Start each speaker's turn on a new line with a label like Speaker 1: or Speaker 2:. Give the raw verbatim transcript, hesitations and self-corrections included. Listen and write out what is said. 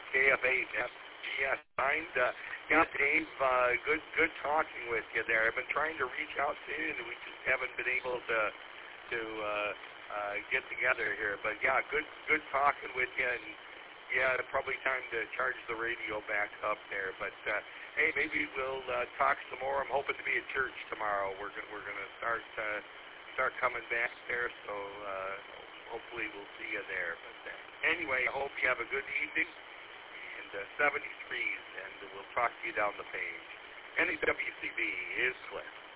Speaker 1: K F eight. Yes, yes. Find, uh, yeah, Dave. Uh, good, good talking with you there. I've been trying to reach out to you, and we just haven't been able to to uh, uh, get together here. But yeah, good, good talking with you. And yeah, probably time to charge the radio back up there. But uh, hey, maybe we'll uh, talk some more. I'm hoping to be at church tomorrow. We're gonna we're gonna start uh, start coming back there. So uh, hopefully we'll see you there. But uh, anyway, I hope you have a good evening. And uh, seventy-threes, and we'll talk to you down the page. N A W C B is Cliff.